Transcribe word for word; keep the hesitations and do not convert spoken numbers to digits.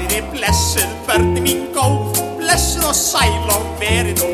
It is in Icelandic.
væri blessuð börn mín góð, blessuð og sæl og verið